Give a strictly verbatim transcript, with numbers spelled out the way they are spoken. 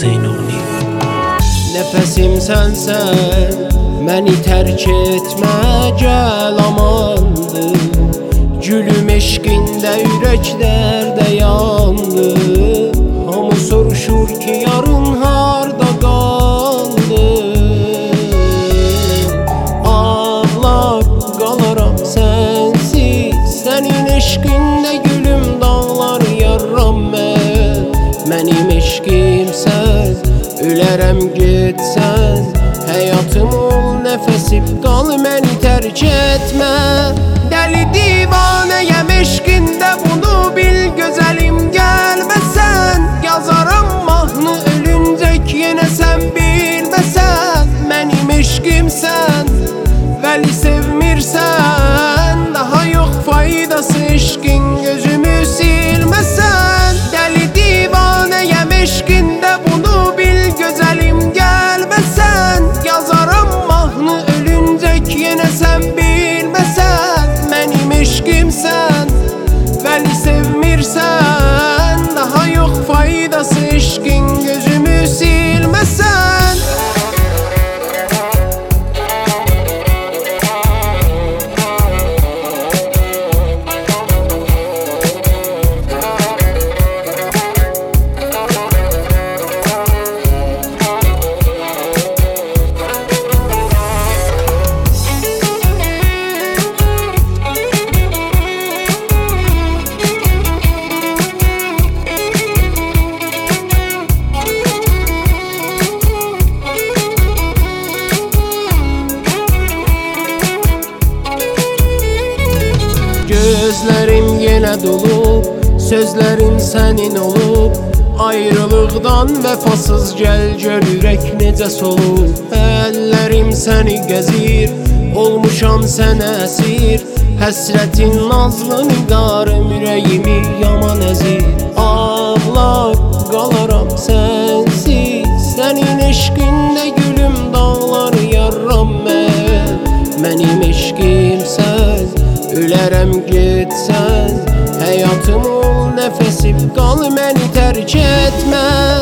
Zeynurni. Nəfəsim sənsən, məni tərk etmə, gəl amandır. Gülüm eşqində ürəklərdə yandı. Hamı soruşur ki yarın harda qaldı. Ağlar qalaram sənsiz, sənin eşqində gülüm dağlar yarram mən. Mənim eşqimsən, ölərəm getsən, həyatım ol, nəfəsim qal, məni tərk etmə. Dəli divanəyəm eşqində, bunu bil gözəlim, gəlməsən yazaram mahnı ölüncək, yenə sən bilməsən. Mənim eşqimsən, vəli sevmirsən, daha yox faydası eşqin, gözümü silməsən. Dəli divanəyəm eşqində, bunu bil gözəlim, gəlməsən yazaram mahnı ölüncək, yenə sən bilməsən. Mənim eşqimsən, vəli sevmirsən, daha yox faydası eşqin, gözümü silməsən. Gözlərim yenə dolub, sözlərim sənin olub. Ayrılıqdan vəfasız gəl gör ürək necə solub. Əllərim səni gəzir, olmuşam sənə əsir. Həsrətin nazlı nigarım ürəyimi yaman əzir. Ağlar qalaram sənsiz, sənin eşqində gülüm dağlar yarram mən. Mənim eşqimsən, ölərəm getsən, həyatım ol, nəfəsim qal, məni tərk etmə.